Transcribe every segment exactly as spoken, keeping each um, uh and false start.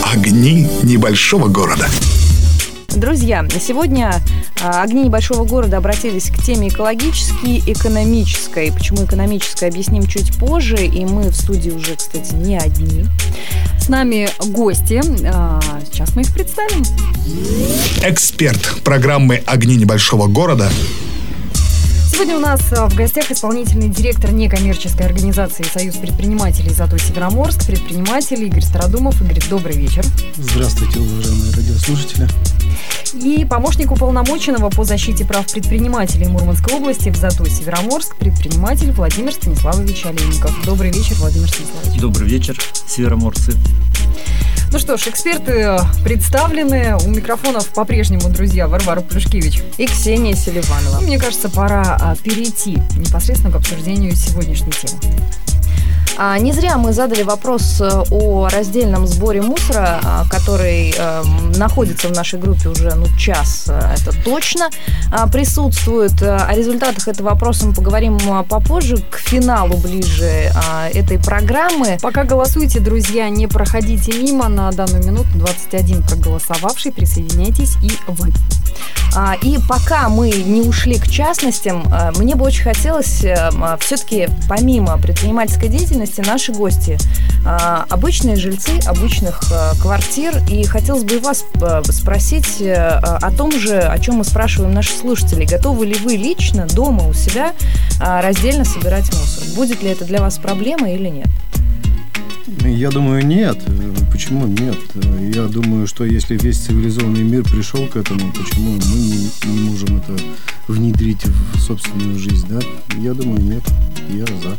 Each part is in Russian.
Огни небольшого города. Друзья, сегодня «Огни небольшого города» обратились к теме экологической, экономической. Почему экономической, объясним чуть позже. И мы в студии уже, кстати, не одни. С нами гости. Сейчас мы их представим. Эксперт программы «Огни небольшого города». Сегодня у нас в гостях исполнительный директор некоммерческой организации «Союз предпринимателей Зато Североморск», предприниматель Игорь Стародумов. Игорь, добрый вечер. Здравствуйте, уважаемые радиослушатели. И помощник уполномоченного по защите прав предпринимателей Мурманской области в Зато Североморск, предприниматель Владимир Станиславович Олейников. Добрый вечер, Владимир Станиславович. Добрый вечер, североморцы. Ну что ж, эксперты представлены. У микрофонов по-прежнему, друзья, Варвара Плюшкевич и Ксения Селиванова. Мне кажется, пора перейти непосредственно к обсуждению сегодняшней темы. А, не зря мы задали вопрос о раздельном сборе мусора, который э, находится в нашей группе уже ну, час, это точно э, присутствует. О результатах этого вопроса мы поговорим попозже, к финалу ближе э, этой программы. Пока голосуйте, друзья, не проходите мимо. На данную минуту двадцать один проголосовавший. Присоединяйтесь и вы. А, и пока мы не ушли к частностям, э, мне бы очень хотелось э, все-таки помимо предпринимательской деятельности наши гости а, обычные жильцы обычных а, квартир. И хотелось бы вас а, спросить а, о том же, о чем мы спрашиваем наших слушателей. Готовы ли вы лично дома у себя а, раздельно собирать мусор? Будет ли это для вас проблема или нет? Я думаю, нет. Почему нет? Я думаю, что если весь цивилизованный мир пришел к этому, почему мы не, не можем это внедрить в собственную жизнь, да? Я думаю, нет. Я за.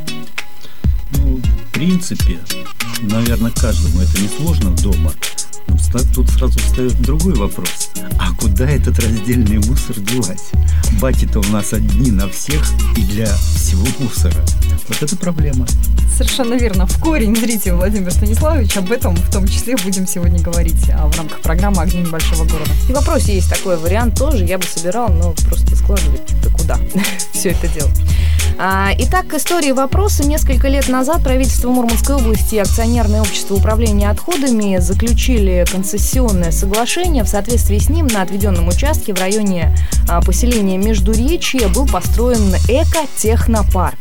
Ну, в принципе, наверное, каждому это несложно дома. Но тут сразу встает другой вопрос. А куда этот раздельный мусор девать? Баки-то у нас одни на всех и для всего мусора. Вот это проблема. Совершенно верно. В корень зрите, Владимир Станиславович. Об этом в том числе будем сегодня говорить а, в рамках программы «Огни небольшого города». И в вопросе есть такой вариант тоже. Я бы собирала, но просто складывать-то куда все это делать. Итак, к истории вопроса. Несколько лет назад правительство Мурманской области и акционерное общество управления отходами заключили концессионное соглашение. В соответствии с ним на отведенном участке в районе поселения Междуречье был построен эко-технопарк.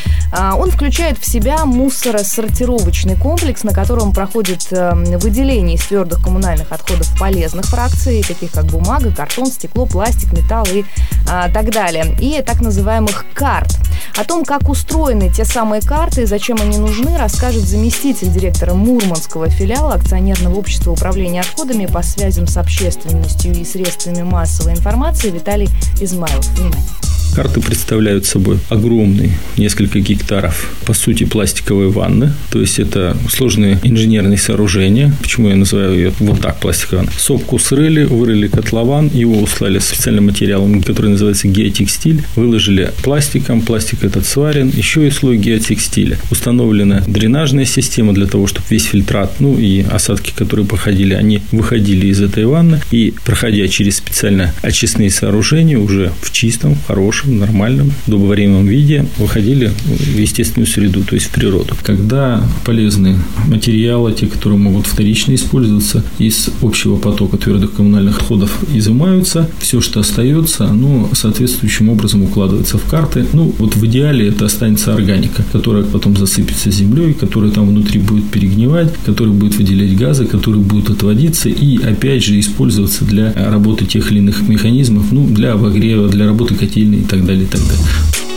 Он включает в себя мусоросортировочный комплекс, на котором проходит выделение из твердых коммунальных отходов полезных фракций, таких как бумага, картон, стекло, пластик, металл и а, так далее, и так называемых карт. О том, как устроены те самые карты и зачем они нужны, расскажет заместитель директора Мурманского филиала акционерного общества управления отходами по связям с общественностью и средствами массовой информации Виталий Измайлов. Внимание. Карты представляют собой огромные, несколько гектаров, по сути, пластиковые ванны. То есть, это сложные инженерные сооружения. Почему я называю ее вот так, пластиковая ванна? Сопку срыли, вырыли котлован, его услали специальным материалом, который называется геотекстиль. Выложили пластиком, пластик этот сварен, еще и слой геотекстиля. Установлена дренажная система для того, чтобы весь фильтрат, ну и осадки, которые проходили, они выходили из этой ванны. И, проходя через специально очистные сооружения, уже в чистом, хорошем, нормальном, удобоваримом виде выходили в естественную среду, то есть в природу. Когда полезные материалы, те, которые могут вторично использоваться, из общего потока твердых коммунальных отходов изымаются, все, что остается, оно соответствующим образом укладывается в карты. Ну, вот в идеале это останется органика, которая потом засыпется землей, которая там внутри будет перегнивать, которая будет выделять газы, которые будут отводиться и, опять же, использоваться для работы тех или иных механизмов, ну, для обогрева, для работы котельной и так далее, и так далее.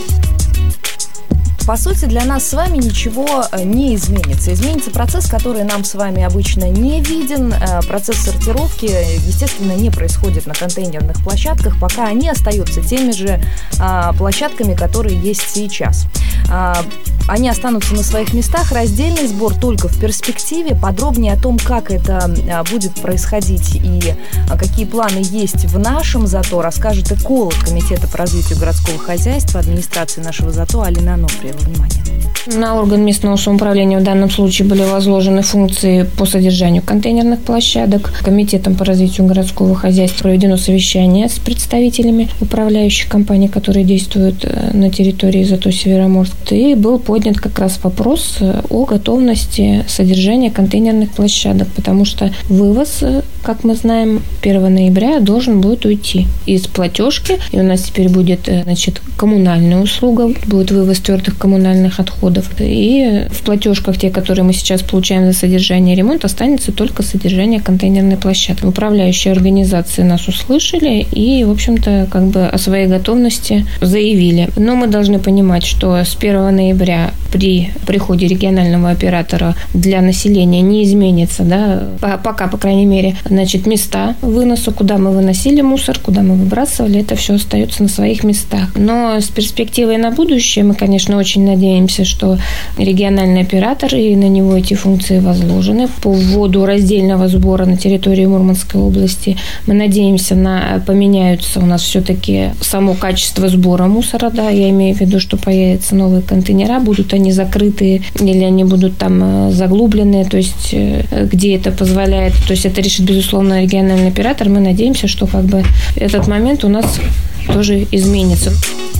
По сути, для нас с вами ничего не изменится. Изменится процесс, который нам с вами обычно не виден. Процесс сортировки, естественно, не происходит на контейнерных площадках, пока они остаются теми же площадками, которые есть сейчас. Они останутся на своих местах. Раздельный сбор только в перспективе. Подробнее о том, как это будет происходить и какие планы есть в нашем ЗАТО, расскажет эколог Комитета по развитию городского хозяйства администрации нашего ЗАТО Алина Ануфриева. вашего внимания? На орган местного самоуправления в данном случае были возложены функции по содержанию контейнерных площадок. Комитетом по развитию городского хозяйства проведено совещание с представителями управляющих компаний, которые действуют на территории ЗАТО Североморск. И был поднят как раз вопрос о готовности содержания контейнерных площадок, потому что вывоз, как мы знаем, первого ноября должен будет уйти из платежки, и у нас теперь будет, значит, коммунальная услуга, будет вывоз твердых коммунальных отходов. И в платежках, те, которые мы сейчас получаем за содержание и ремонт, останется только содержание контейнерной площадки. Управляющие организации нас услышали и, в общем-то, как бы о своей готовности заявили. Но мы должны понимать, что с первого ноября при приходе регионального оператора для населения не изменится, да, пока, по крайней мере, значит, места выноса, куда мы выносили мусор, куда мы выбрасывали, это все остается на своих местах. Но с перспективой на будущее мы, конечно, очень надеемся, что региональный оператор, и на него эти функции возложены по вводу раздельного сбора на территории Мурманской области. Мы надеемся, на поменяются у нас все-таки само качество сбора мусора, да, я имею в виду, что появятся новые контейнера, будут они закрытые или они будут там заглубленные, то есть где это позволяет, то есть это решит, безусловно, региональный оператор. Мы надеемся, что как бы этот момент у нас тоже изменится.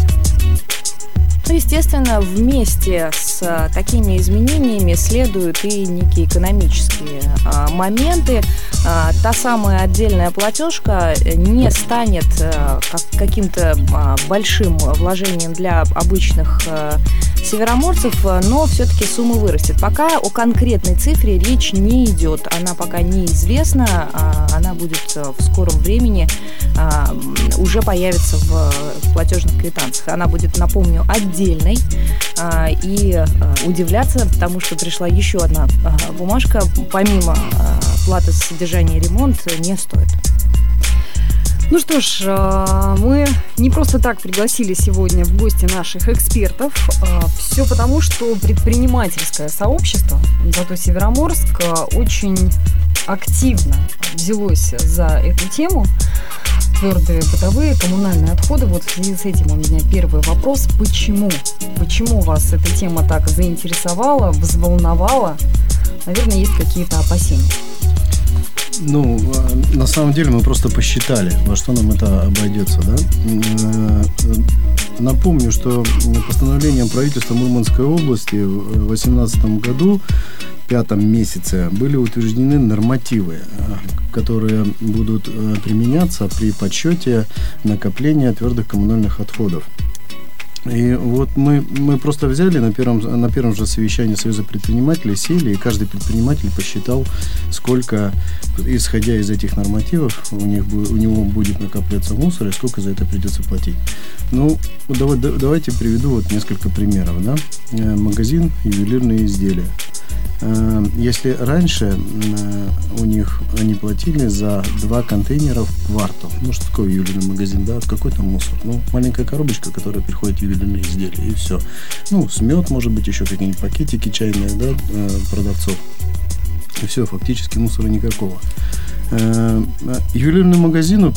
Ну, естественно, вместе с такими изменениями следуют и некие экономические а, моменты. А, та самая отдельная платежка не станет а, как, каким-то а, большим вложением для обычных а, североморцев, но все-таки сумма вырастет. Пока о конкретной цифре речь не идет. Она пока неизвестна. А, она будет в скором времени а, уже появится в платежных квитанциях. Она будет, напомню, отдельной. отдельной а, и а, удивляться, потому что пришла еще одна а, бумажка, помимо а, платы за содержание и ремонт, не стоит. Ну что ж, мы не просто так пригласили сегодня в гости наших экспертов. Все потому, что предпринимательское сообщество ЗАТО Североморск очень активно взялось за эту тему. Твердые бытовые коммунальные отходы. Вот в связи с этим у меня первый вопрос. Почему? Почему вас эта тема так заинтересовала, взволновала? Наверное, есть какие-то опасения. Ну, на самом деле мы просто посчитали, во что нам это обойдется, да? Напомню, что постановлением правительства Мурманской области в две тысячи восемнадцатом году, в пятом месяце, были утверждены нормативы, которые будут применяться при подсчете накопления твердых коммунальных отходов. И вот мы, мы просто взяли на первом, на первом же совещании Союза предпринимателей, сели, и каждый предприниматель посчитал, сколько, исходя из этих нормативов, у, них, у него будет накапливаться мусор, и сколько за это придется платить. Ну, давай, давайте приведу вот несколько примеров. Да? Магазин «Ювелирные изделия». Если раньше у них они платили за два контейнера в квартал, ну что такое ювелирный магазин, да, какой там мусор, ну маленькая коробочка, которая приходит в ювелирные изделия, и все. Ну, смет, может быть, еще какие-нибудь пакетики чайные, да, продавцов. И все, фактически мусора никакого. Ювелирному магазину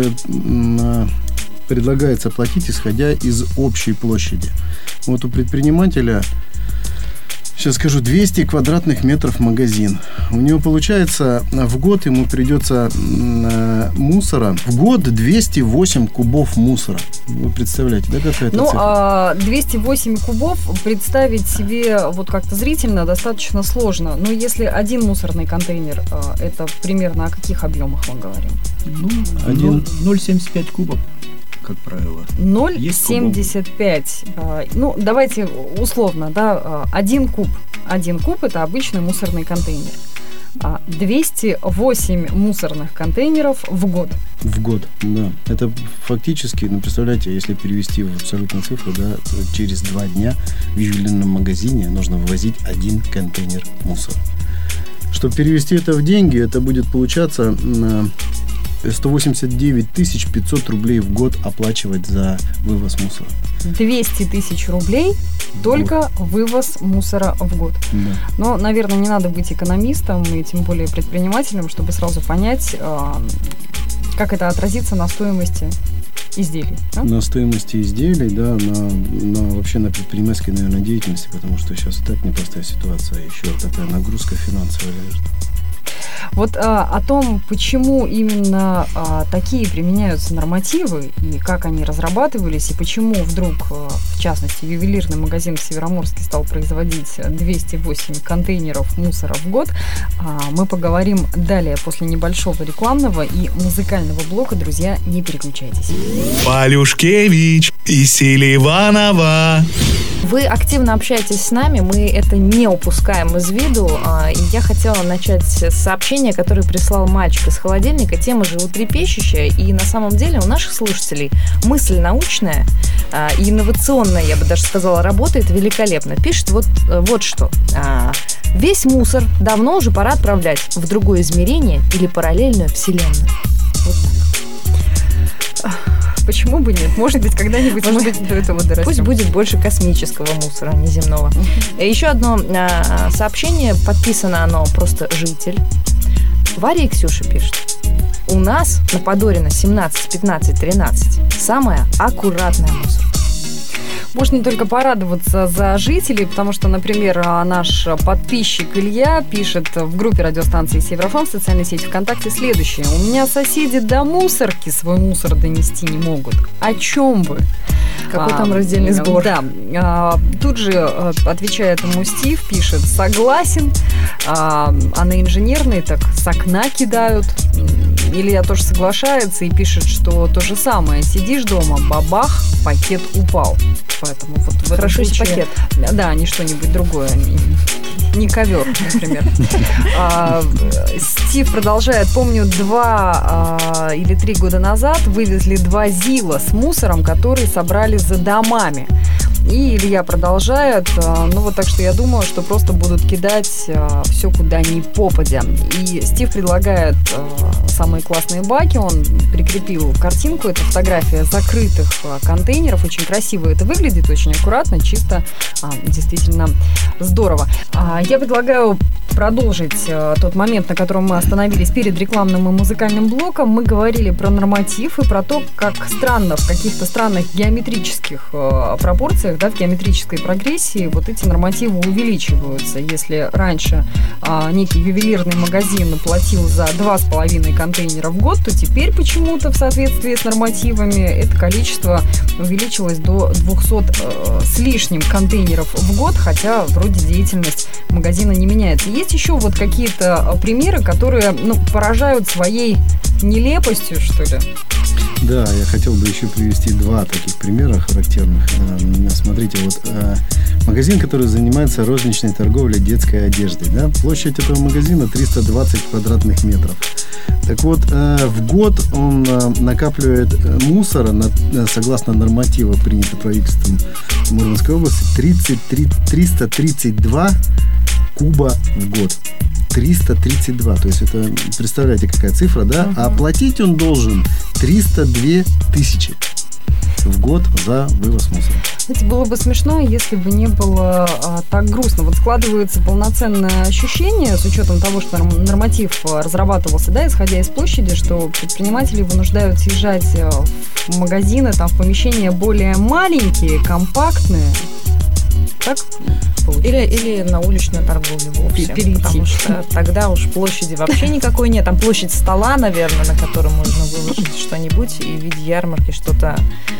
предлагается платить, исходя из общей площади. Вот у предпринимателя, сейчас скажу, двести квадратных метров магазин. У него получается в год ему придется э, мусора. В год двести восемь кубов мусора. Вы представляете, да, какая это ну, цифра? А двести восемь кубов представить себе вот как-то зрительно достаточно сложно. Но если один мусорный контейнер, это примерно о каких объемах мы говорим? Ну, один... ноль целых семьдесят пять целых кубов. Как правило. ноль целых семьдесят пять. Ну, давайте условно, да, один куб. Один куб – это обычный мусорный контейнер. двести восемь мусорных контейнеров в год. В год, да. Это фактически, ну, представляете, если перевести в абсолютную цифру, да, то через два дня в ювелирном магазине нужно ввозить один контейнер мусора. Чтобы перевести это в деньги, это будет получаться на сто восемьдесят девять тысяч пятьсот рублей в год оплачивать за вывоз мусора. двести тысяч рублей только вывоз мусора в год. Да. Но, наверное, не надо быть экономистом и тем более предпринимателем, чтобы сразу понять, как это отразится на стоимости изделий. Да? На стоимости изделий, да, на, на вообще на предпринимательской, наверное, деятельности, потому что сейчас и так непростая ситуация, еще такая нагрузка финансовая лежит. Вот а, о том, почему именно а, такие применяются нормативы и как они разрабатывались, и почему вдруг, а, в частности, ювелирный магазин в Североморске стал производить двести восемь контейнеров мусора в год, а, мы поговорим далее после небольшого рекламного и музыкального блока. Друзья, не переключайтесь. Полюшкевич и Селиванова. Вы активно общаетесь с нами, мы это не упускаем из виду. И я хотела начать с сообщения, которое прислал мальчик из холодильника. Тема животрепещущая, и на самом деле у наших слушателей мысль научная и инновационная, я бы даже сказала, работает великолепно. Пишет вот, вот что. Весь мусор давно уже пора отправлять в другое измерение или параллельную вселенную. Вот так. Почему бы нет? Может быть, когда-нибудь Может мы быть, до этого дорастем. Пусть будет больше космического мусора, а не земного. Uh-huh. Еще одно а, сообщение, подписано оно просто «Житель». Варя и Ксюша пишет. У нас на Подорина семнадцать, пятнадцать, тринадцать самая аккуратная мусорка. Можно не только порадоваться за жителей, потому что, например, наш подписчик Илья пишет в группе радиостанции «Северофон» в социальной сети ВКонтакте следующее. У меня соседи до мусорки свой мусор донести не могут. О чем вы? Какой а, там раздельный сбор? Да. А, тут же отвечает ему Стив, пишет «согласен», а, а на инженерные так с окна кидают. Илья тоже соглашается и пишет, что то же самое. Сидишь дома, бабах, пакет упал. Поэтому вот в Хорошо, этом случае, пакет. Да, не что-нибудь другое, не, не ковер, например. а, Стив продолжает. Помню, два а, или три года назад вывезли два ЗИЛа с мусором, которые собрали за домами. И Илья продолжает. Ну вот так что я думаю, что просто будут кидать а, все куда ни попадя. И Стив предлагает а, самые классные баки. Он прикрепил картинку. Это фотография закрытых а, контейнеров. Очень красиво это выглядит, очень аккуратно, чисто. А, действительно здорово. А, я предлагаю продолжить а, тот момент, на котором мы остановились перед рекламным и музыкальным блоком. Мы говорили про норматив и про то, как странно в каких-то странных геометрических а, пропорциях, да, в геометрической прогрессии вот эти нормативы увеличиваются. Если раньше а, некий ювелирный магазин платил за два с половиной контейнера в год, то теперь почему-то в соответствии с нормативами это количество увеличилось до двухсот э, с лишним контейнеров в год, хотя вроде деятельность магазина не меняется. Есть еще вот какие-то примеры, которые, ну, поражают своей нелепостью, что ли? Да, я хотел бы еще привести два таких примера характерных. Смотрите, вот магазин, который занимается розничной торговлей детской одеждой, да, площадь этого магазина триста двадцать квадратных метров. Так вот, в год он накапливает мусора, согласно нормативу, принятого правительством Мурманской области, тридцать три, триста тридцать два куба в год. триста тридцать два, то есть это, представляете, какая цифра, да? Uh-huh. А платить он должен триста две тысячи в год за вывоз мусора. Знаете, было бы смешно, если бы не было а, так грустно. Вот складывается полноценное ощущение, с учетом того, что норматив разрабатывался, да, исходя из площади, что предприниматели вынуждают съезжать в магазины, там, в помещения более маленькие, компактные. Так? Или, или на уличную торговлю вовсе. Перейти. Потому что тогда уж площади вообще никакой нет. Там площадь стола, наверное, на котором можно выложить что-нибудь и в виде ярмарки что-то,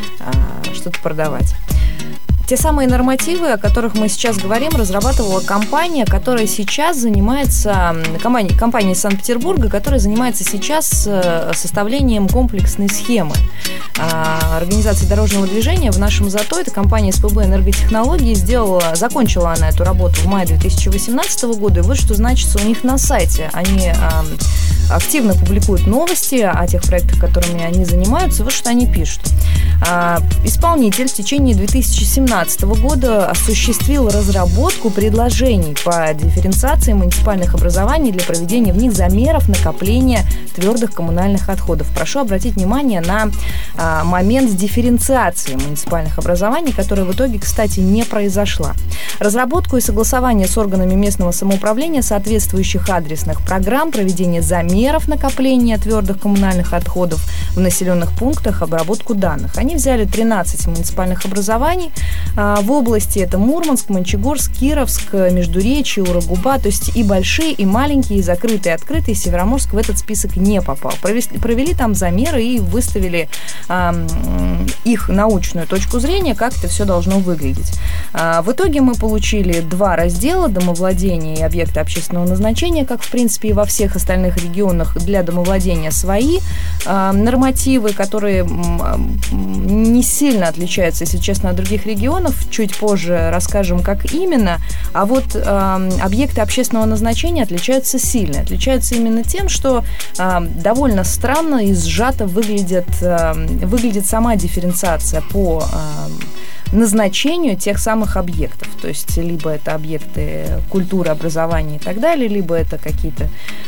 а, что-то продавать. Те самые нормативы, о которых мы сейчас говорим, разрабатывала компания, которая сейчас занимается, компания, компания из Санкт-Петербурга, которая занимается сейчас составлением комплексной схемы организации дорожного движения в нашем ЗАТО. Это компания СПБ «Энерготехнологии». Сделала, закончила она эту работу в мае две тысячи восемнадцатого года. И вот что значится у них на сайте. Они активно публикуют новости о тех проектах, которыми они занимаются. Вот что они пишут. Исполнитель в течение две тысячи семнадцатого года осуществил разработку предложений по дифференциации муниципальных образований для проведения в них замеров накопления твердых коммунальных отходов. Прошу обратить внимание на а, момент с дифференциацией муниципальных образований, которая в итоге, кстати, не произошла. Разработку и согласование с органами местного самоуправления соответствующих адресных программ, проведение замеров размеров накопления твердых коммунальных отходов в населенных пунктах, обработку данных. Они взяли тринадцать муниципальных образований в области. Это Мурманск, Мончегорск, Кировск, Междуречье, Урагуба. То есть и большие, и маленькие, и закрытые, и открытые. Североморск в этот список не попал. Провели, провели там замеры и выставили э, их научную точку зрения, как это все должно выглядеть. Э, в итоге мы получили два раздела: домовладение и объекты общественного назначения, как, в принципе, и во всех остальных регионах. Для домовладения свои э, нормативы, которые э, не сильно отличаются, если честно, от других регионов. Чуть позже расскажем, как именно. А вот э, объекты общественного назначения отличаются сильно. Отличаются именно тем, что э, довольно странно и сжато выглядит, э, выглядит сама дифференциация по э, назначению тех самых объектов. То есть либо это объекты культуры, образования и так далее, либо это какие-то,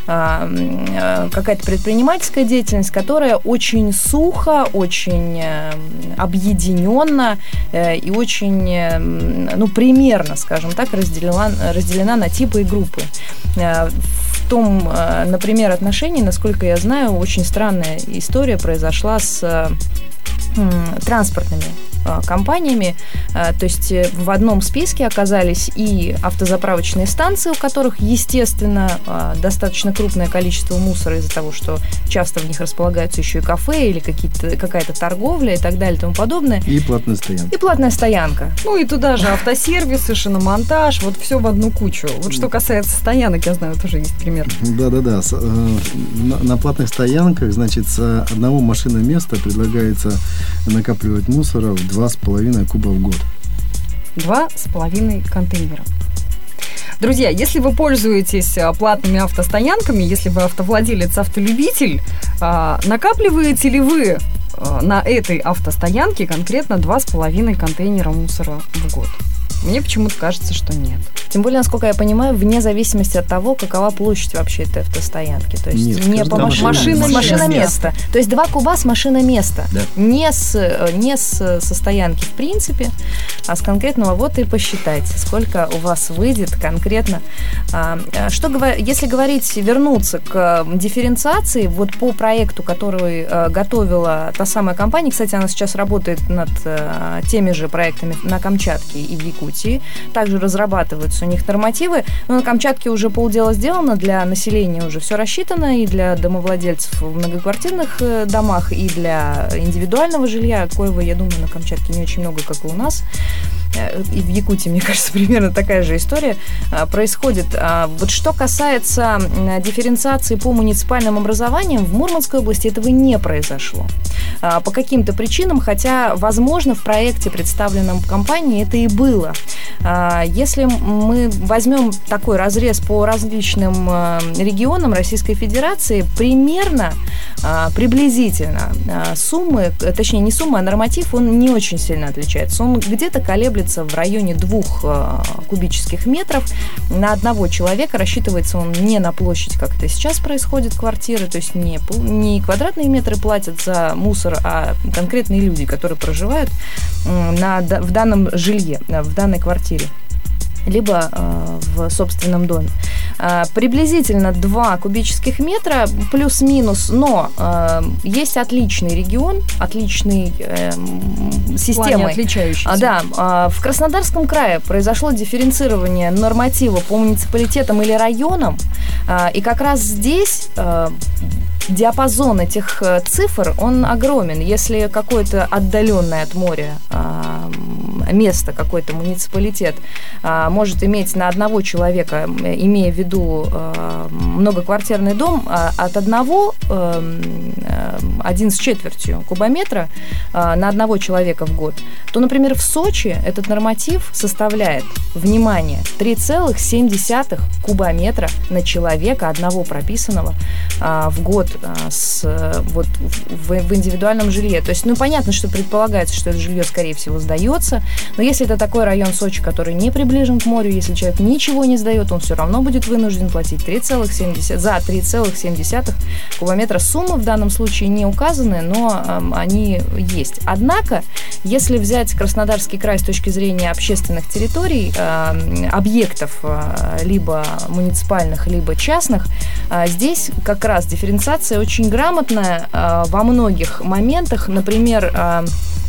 э, э, какая-то предпринимательская деятельность, которая очень сухо, очень э, объединенно э, и очень, э, ну, примерно, скажем так, разделена, разделена на типы и группы. Э, в том, э, например, отношении, насколько я знаю, очень странная история произошла с э, транспортными компаниями. То есть в одном списке оказались и автозаправочные станции, у которых, естественно, достаточно крупное количество мусора из-за того, что часто в них располагаются еще и кафе или какие-то, какая-то торговля и так далее и тому подобное. И платная стоянка. И платная стоянка. Ну и туда же автосервисы, шиномонтаж, вот все в одну кучу. Вот что касается стоянок, я знаю, тоже есть пример. Да-да-да. На платных стоянках, значит, с одного машиноместа предлагается накапливать мусора в два с половиной куба в год. Два с половиной контейнера. Друзья, если вы пользуетесь платными автостоянками, если вы автовладелец, автолюбитель, накапливаете ли вы на этой автостоянке конкретно два с половиной контейнера мусора в год? Мне почему-то кажется, что нет. Тем более, насколько я понимаю, вне зависимости от того, какова площадь вообще этой автостоянки. То есть нет, не по машине, машина, машиноместа. То есть два куба с машиноместа. Да. Не, с, не с, со стоянки в принципе, а с конкретного. Вот и посчитайте, сколько у вас выйдет конкретно. Что, если говорить, вернуться к дифференциации, вот по проекту, который готовила та самая компания, кстати, она сейчас работает над теми же проектами на Камчатке и в Якутии, также разрабатываются у них нормативы, но на Камчатке уже полдела сделано, для населения уже все рассчитано, и для домовладельцев в многоквартирных домах, и для индивидуального жилья, коего, я думаю, на Камчатке не очень много, как и у нас. И в Якутии, мне кажется, примерно такая же история происходит. Вот что касается дифференциации по муниципальным образованиям, в Мурманской области этого не произошло. По каким-то причинам, хотя, возможно, в проекте, представленном компанией, это и было. Если мы возьмем такой разрез по различным регионам Российской Федерации, примерно, приблизительно суммы, точнее, не сумма, а норматив, он не очень сильно отличается. Он где-то колеблется в районе двух кубических метров на одного человека. Рассчитывается он не на площадь, как это сейчас происходит, квартиры, то есть не, не квадратные метры платят за мусор, а конкретные люди, которые проживают на, в данном жилье, в данной квартире, либо э, в собственном доме. Э, приблизительно два кубических метра, плюс-минус, но э, есть отличный регион, отличный э, системой. Отличающийся. Да, э, в Краснодарском крае произошло дифференцирование норматива по муниципалитетам или районам, э, и как раз здесь э, диапазон этих цифр, он огромен. Если какое-то отдаленное от моря э, место, какой-то муниципалитет э, может иметь на одного человека, имея в виду э, многоквартирный дом, э, от одного, э, один с четвертью кубометра э, на одного человека в год, то, например, в Сочи этот норматив составляет, внимание, три целых семь десятых кубометра на человека одного прописанного э, в год э, с, вот, в, в индивидуальном жилье. То есть, ну, понятно, что предполагается, что это жилье, скорее всего, сдается, Но если это такой район Сочи, который не приближен к морю, если человек ничего не сдает, он все равно будет вынужден платить три целых семь десятых, за три целых семь десятых кубометра. Суммы в данном случае не указаны, но э, они есть. Однако, если взять Краснодарский край с точки зрения общественных территорий, э, объектов э, либо муниципальных, либо частных, э, здесь как раз дифференциация очень грамотная э, во многих моментах. Например, э,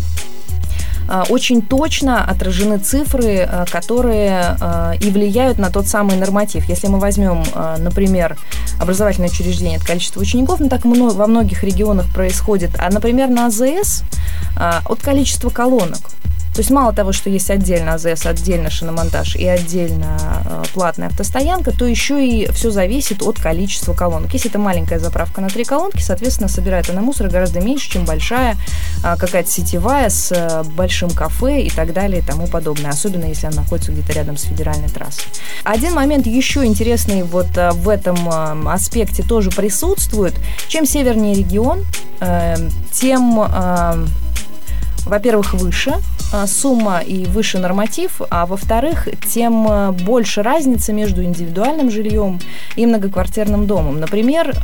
очень точно отражены цифры, которые и влияют на тот самый норматив. Если мы возьмем, например, образовательное учреждение, это количество учеников, ну, так во многих регионах происходит, а, например, на АЗС от количества колонок. То есть мало того, что есть отдельно АЗС, отдельно шиномонтаж и отдельно э, платная автостоянка, то еще и все зависит от количества колонок. Если это маленькая заправка на три колонки, соответственно, собирает она мусор гораздо меньше, чем большая э, какая-то сетевая с э, большим кафе и так далее и тому подобное, особенно если она находится где-то рядом с федеральной трассой. Один момент еще интересный вот э, в этом э, аспекте тоже присутствует. Чем севернее регион, э, тем... Э, во-первых, выше сумма и выше норматив, а во-вторых, тем больше разница между индивидуальным жильем и многоквартирным домом. Например,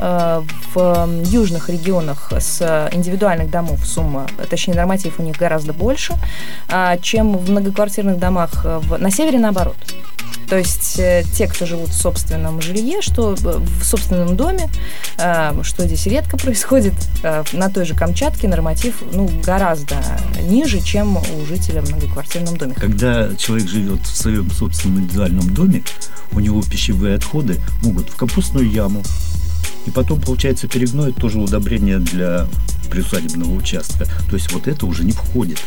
в южных регионах с индивидуальных домов сумма, точнее, норматив у них гораздо больше, чем в многоквартирных домах на севере наоборот. То есть те, кто живут в собственном жилье, что в собственном доме, что здесь редко происходит, на той же Камчатке норматив ну, гораздо ниже, чем у жителя в многоквартирном доме. Когда человек живет в своем собственном индивидуальном доме, у него пищевые отходы могут в компостную яму, и потом, получается, перегной тоже удобрение для приусадебного участка. То есть вот это уже не входит.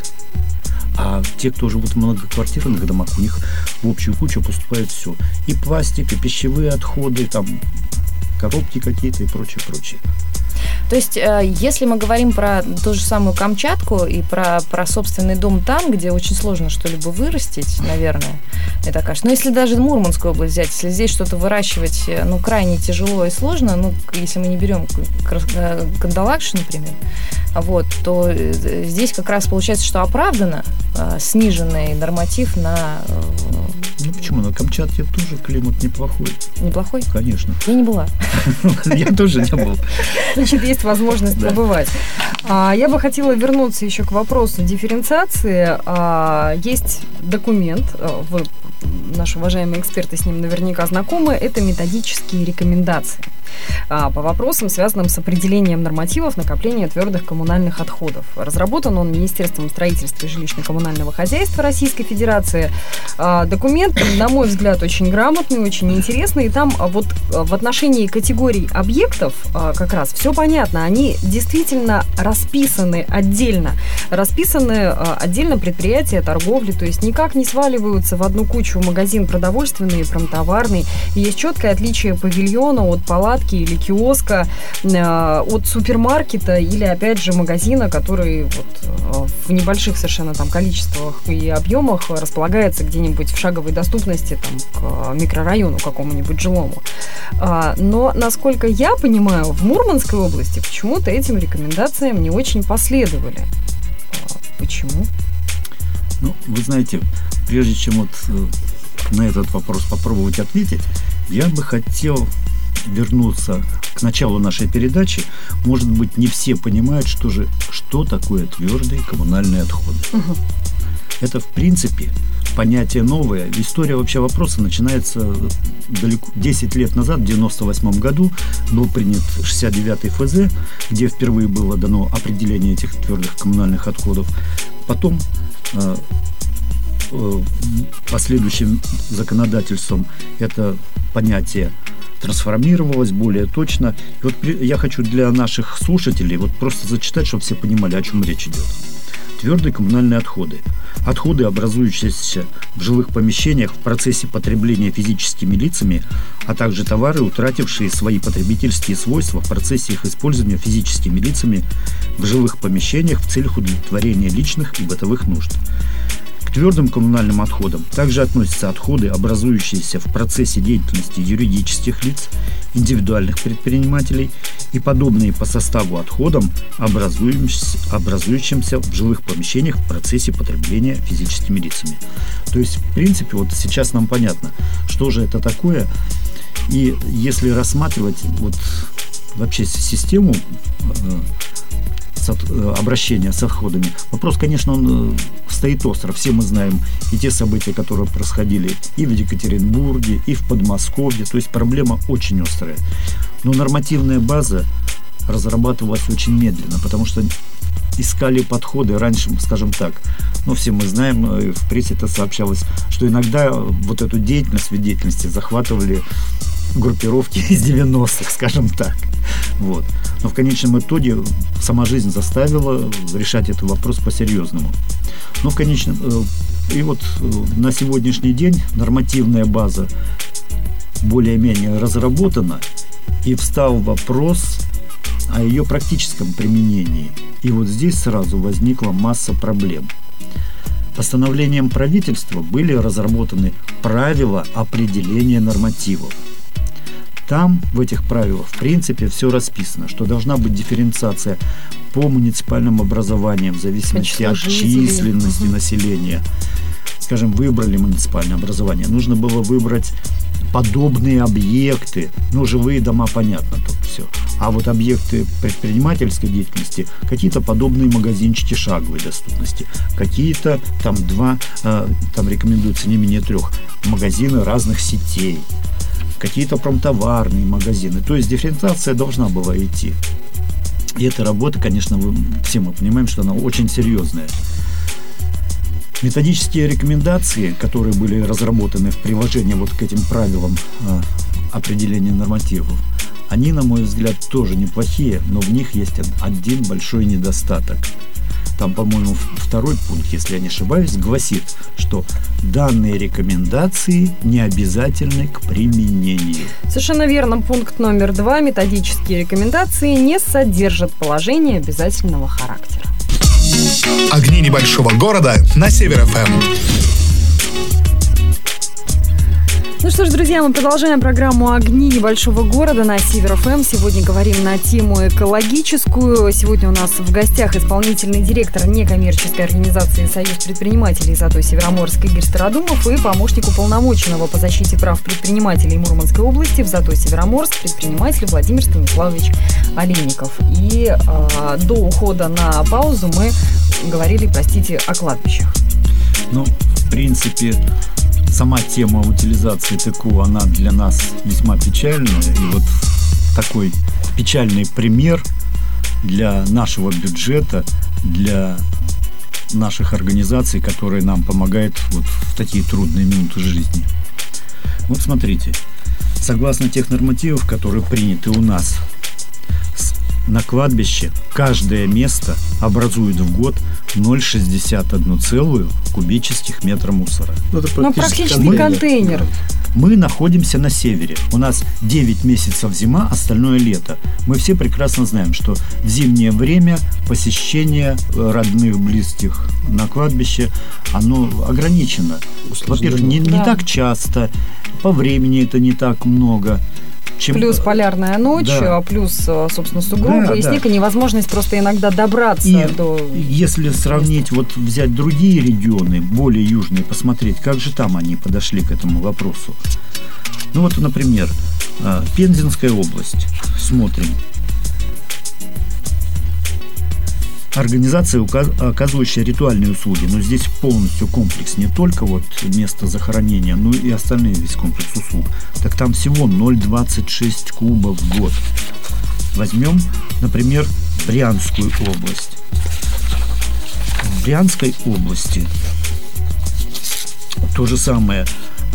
А те, кто живут в многоквартирных домах, у них в общую кучу поступает все. И пластик, и пищевые отходы, там коробки какие-то и прочее, прочее. То есть, если мы говорим про ту же самую Камчатку и про, про собственный дом там, где очень сложно что-либо вырастить, наверное, мне так кажется. Но если даже Мурманскую область взять, если здесь что-то выращивать, ну, крайне тяжело и сложно, ну, если мы не берем Кандалакши, например, вот, то здесь как раз получается, что оправдано сниженный норматив на... Ну, почему? На Камчатке тоже климат неплохой. Неплохой? Конечно. Я не была. Я тоже не был. Значит, есть возможность Да. побывать. А, я бы хотела вернуться еще к вопросу дифференциации. А, есть документ, а, вы, наши уважаемые эксперты с ним наверняка знакомы, это методические рекомендации а, по вопросам, связанным с определением нормативов накопления твердых коммунальных отходов. Разработан он Министерством строительства и жилищно-коммунального хозяйства Российской Федерации. А, документ, на мой взгляд, очень грамотный, очень интересный. И там а, вот в отношении категорий объектов а, как раз все понятно. Они действительно расписаны отдельно. Расписаны а, отдельно предприятия торговли, то есть никак не сваливаются в одну кучу магазин продовольственный, промтоварный. Есть четкое отличие павильона от палатки или киоска, а, от супермаркета или, опять же, магазина, который вот, а, в небольших совершенно там количествах и объемах располагается где-нибудь в шаговой доступности там, к микрорайону какому-нибудь жилому. А, но, насколько я понимаю, в Мурманской области почему-то этим рекомендациям не очень последовали. А, почему? Ну, вы знаете, прежде чем вот на этот вопрос попробовать ответить, я бы хотел вернуться к началу нашей передачи. Может быть, не все понимают, что же, что такое твердые коммунальные отходы. Угу. Это, в принципе, понятие новое. История вообще вопроса начинается далеко. десять лет назад, в девяносто восьмом году, был принят шестьдесят девятый эф зэ, где впервые было дано определение этих твердых коммунальных отходов. Потом э, э, последующим законодательством это понятие трансформировалось более точно. И вот я хочу для наших слушателей вот просто зачитать, чтобы все понимали, о чем речь идет. Твердые коммунальные отходы. Отходы, образующиеся в жилых помещениях в процессе потребления физическими лицами, а также товары, утратившие свои потребительские свойства в процессе их использования физическими лицами в жилых помещениях в целях удовлетворения личных и бытовых нужд. К твердым коммунальным отходам также относятся отходы, образующиеся в процессе деятельности юридических лиц индивидуальных предпринимателей и подобные по составу отходам, образующимся, образующимся в жилых помещениях в процессе потребления физическими лицами. То есть, в принципе, вот сейчас нам понятно, что же это такое. И если рассматривать вот вообще систему обращения с отходами, вопрос, конечно, он стоит остро. Все мы знаем и те события, которые происходили и в Екатеринбурге, и в Подмосковье. То есть проблема очень острая. Но нормативная база разрабатывалась очень медленно, потому что искали подходы раньше, скажем так. Ну, все мы знаем, в прессе это сообщалось, что иногда вот эту деятельность, вид деятельности захватывали группировки из девяностых, скажем так. Вот. Но в конечном итоге сама жизнь заставила решать этот вопрос по-серьезному. Но в конечном... И вот на сегодняшний день нормативная база более-менее разработана, и встал вопрос о ее практическом применении. И вот здесь сразу возникла масса проблем. Постановлением правительства были разработаны правила определения нормативов. Там, в этих правилах, в принципе, все расписано, что должна быть дифференциация по муниципальным образованиям в зависимости от численности населения. Скажем, выбрали муниципальное образование, нужно было выбрать подобные объекты, ну, живые дома, понятно, тут все. А вот объекты предпринимательской деятельности, какие-то подобные магазинчики шаговой доступности, какие-то там два, э, там рекомендуется не менее трех, магазины разных сетей, какие-то промтоварные магазины. То есть дифференциация должна была идти. И эта работа, конечно, вы, все мы понимаем, что она очень серьезная. Методические рекомендации, которые были разработаны в приложении вот к этим правилам э, определения нормативов, они, на мой взгляд, тоже неплохие, но в них есть один большой недостаток. Там, по-моему, второй пункт, если я не ошибаюсь, гласит, что данные рекомендации не обязательны к применению. Совершенно верно. Пункт номер два. Методические рекомендации не содержат положения обязательного характера. Огни небольшого города на Север эф эм. Ну что ж, друзья, мы продолжаем программу «Огни небольшого города» на Север эф эм. Сегодня говорим на тему экологическую. Сегодня у нас в гостях исполнительный директор некоммерческой организации «Союз предпринимателей ЗАТО Североморск» Игорь Стародумов и помощник уполномоченного по защите прав предпринимателей Мурманской области в ЗАТО Североморск предприниматель Владимир Станиславович Олейников. И э, до ухода на паузу мы говорили, простите, о кладбищах. Ну, в принципе... Сама тема утилизации ТЭКУ, она для нас весьма печальная. И вот такой печальный пример для нашего бюджета, для наших организаций, которые нам помогают вот в такие трудные минуты жизни. Вот смотрите, согласно тех нормативов, которые приняты у нас, на кладбище каждое место образует в год ноль целых шестьдесят одну сотую кубических метра мусора. Ну, это практически, практически контейнер. контейнер. Мы находимся на севере. У нас девять месяцев зима, остальное лето. Мы все прекрасно знаем, что в зимнее время посещение родных, близких на кладбище, оно ограничено. Во-первых, не, не да. так часто, по времени это не так много. Чем... Плюс полярная ночь, да. плюс, собственно, сугробы да, и снег, да. и невозможность просто иногда добраться и до... Если сравнить, вот взять другие регионы, более южные, посмотреть, как же там они подошли к этому вопросу. Ну вот, например, Пензенская область. Смотрим. Организация, оказывающая ритуальные услуги, но здесь полностью комплекс, не только вот место захоронения, но и остальные весь комплекс услуг. Так там всего ноль целых двадцать шесть кубов в год. Возьмем, например, Брянскую область. В Брянской области то же самое.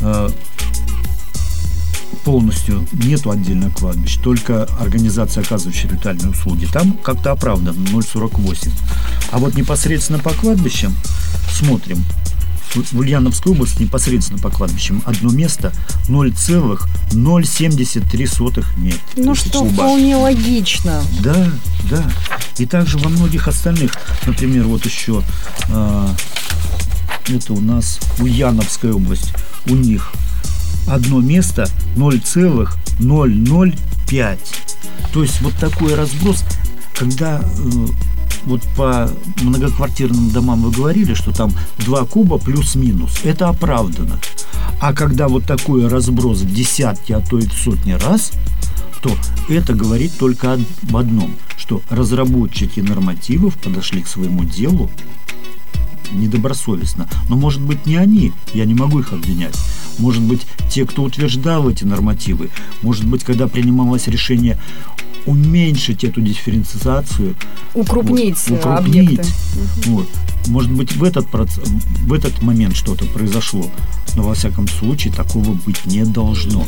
Полностью нету отдельно кладбищ, только организация, оказывающая ритуальные услуги. Там как-то оправдано ноль целых сорок восемь. А вот непосредственно по кладбищам смотрим. В Ульяновской области непосредственно по кладбищам одно место ноль целых ноль семьдесят три сотых метра. Ну что, вполне логично. Да, да. И также во многих остальных, например, вот еще э, это у нас Ульяновская область, у них одно место ноль целых ноль ноль пять. То есть вот такой разброс, когда э, вот по многоквартирным домам вы говорили, что там два куба плюс-минус, это оправдано. А когда вот такой разброс в десятки, а то и в сотни раз, то это говорит только об одном, что разработчики нормативов подошли к своему делу недобросовестно. Но, может быть, не они, я не могу их обвинять. Может быть, те, кто утверждал эти нормативы, может быть, когда принималось решение уменьшить эту дифференциацию, укрупнить, вот, укрупнить объекты. Вот. Может быть, в этот, процесс, в этот момент что-то произошло, но, во всяком случае, такого быть не должно.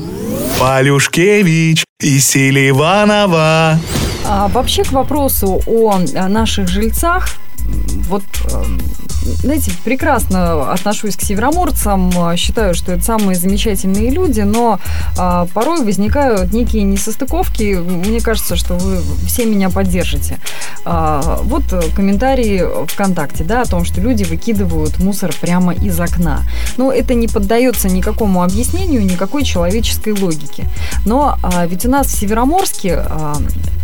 Полюшкевич и Селиванова. А вообще к вопросу о наших жильцах, вот, знаете, прекрасно отношусь к североморцам, считаю, что это самые замечательные люди, но а, порой возникают некие несостыковки. Мне кажется, что вы все меня поддержите. А, вот комментарии ВКонтакте, да, о том, что люди выкидывают мусор прямо из окна. Ну, это не поддается никакому объяснению, никакой человеческой логике. Но а, ведь у нас в Североморске а,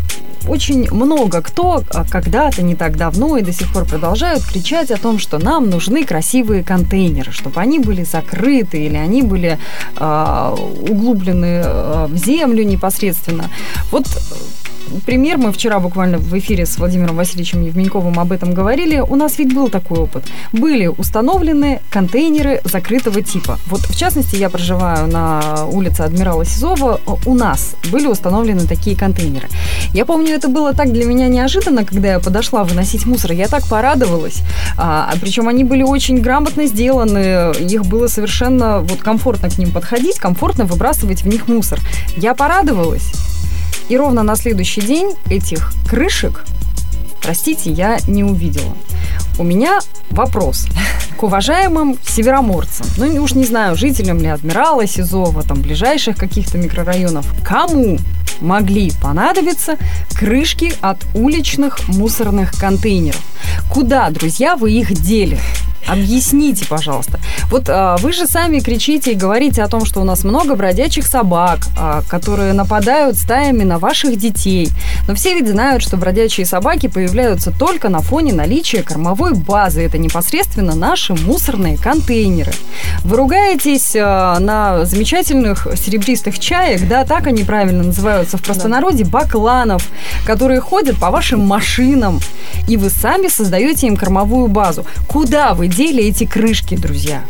очень много кто когда-то, не так давно и до сих пор продолжают кричать о том, что нам нужны красивые контейнеры, чтобы они были закрыты или они были э, углублены в землю непосредственно. Вот пример, мы вчера буквально в эфире с Владимиром Васильевичем Евменьковым об этом говорили. У нас ведь был такой опыт. Были установлены контейнеры закрытого типа. Вот, в частности, я проживаю на улице Адмирала Сизова. У нас были установлены такие контейнеры. Я помню, это было так для меня неожиданно, когда я подошла выносить мусор. Я так порадовалась. А, причем они были очень грамотно сделаны. Их было совершенно вот комфортно к ним подходить, комфортно выбрасывать в них мусор. Я порадовалась. И ровно на следующий день этих крышек, простите, я не увидела. У меня вопрос к уважаемым североморцам. Ну, уж не знаю, жителям ли Адмирала Сизова, там, ближайших каких-то микрорайонов. Кому могли понадобиться крышки от уличных мусорных контейнеров? Куда, друзья, вы их дели? Объясните, пожалуйста. Вот а, вы же сами кричите и говорите о том, что у нас много бродячих собак, а, которые нападают стаями на ваших детей. Но все ведь знают, что бродячие собаки появляются только на фоне наличия кормовой базы. Это непосредственно наши мусорные контейнеры. Вы ругаетесь а, на замечательных серебристых чаек, да, так они правильно называются в простонародье, бакланов, которые ходят по вашим машинам, и вы сами создаете им кормовую базу. Куда вы дели эти крышки, друзья?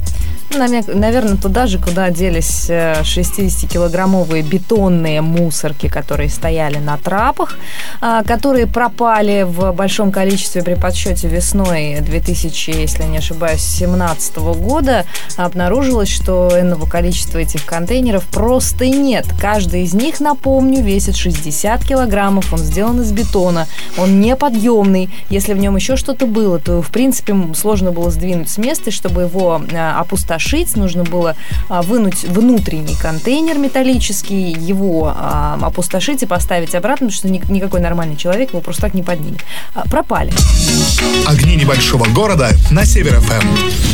Наверное, туда же, куда делись шестидесятикилограммовые бетонные мусорки, которые стояли на трапах, которые пропали в большом количестве при подсчете весной две тысячи, если не ошибаюсь, семнадцатого года. Обнаружилось, что энного количества этих контейнеров просто и нет. Каждый из них, напомню, весит шестьдесят килограммов, он сделан из бетона, он неподъемный. Если в нем еще что-то было, то, в принципе, сложно было сдвинуть с места, чтобы его опустошить. Нужно было а, вынуть внутренний контейнер металлический, его а, опустошить и поставить обратно, потому что ни, никакой нормальный человек его просто так не поднимет. А, пропали. Огни небольшого города на Север эф эм.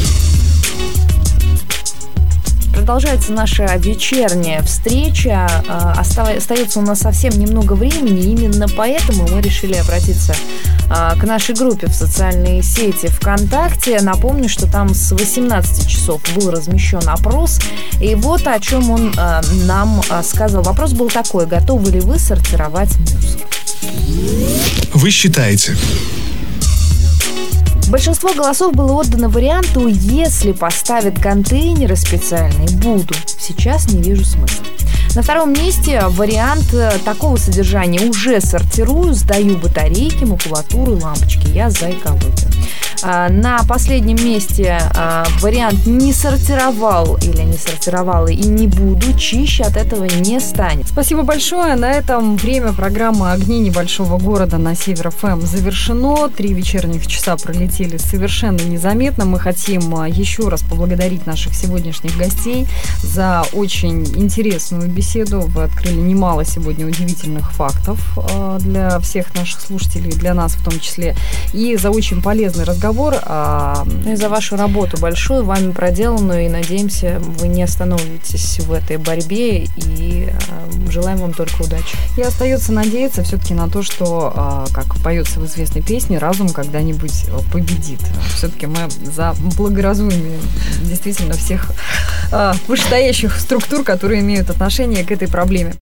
Продолжается наша вечерняя встреча. Остается у нас совсем немного времени. Именно поэтому мы решили обратиться к нашей группе в социальные сети ВКонтакте. Напомню, что там с восемнадцати часов был размещен опрос. И вот о чем он нам сказал. Вопрос был такой: готовы ли вы сортировать мусор? Вы считаете? Большинство голосов было отдано варианту: если поставят контейнеры специальные, буду. Сейчас не вижу смысла. На втором месте вариант такого содержания: уже сортирую, сдаю батарейки, макулатуру, лампочки. Я за экологию. На последнем месте вариант «не сортировал» или «не сортировала» и «не буду», чище от этого не станет. Спасибо большое. На этом время программы «Огни небольшого города» на Север эф эм завершено. Три вечерних часа пролетели совершенно незаметно. Мы хотим еще раз поблагодарить наших сегодняшних гостей за очень интересную беседу. Вы открыли немало сегодня удивительных фактов для всех наших слушателей, для нас в том числе, и за очень полезный разговор. разговор. А... Ну и за вашу работу большую, вами проделанную, и надеемся, вы не остановитесь в этой борьбе, и э, желаем вам только удачи. И остается надеяться все-таки на то, что, э, как поется в известной песне, разум когда-нибудь победит. Все-таки мы за благоразумие действительно всех э, вышестоящих структур, которые имеют отношение к этой проблеме.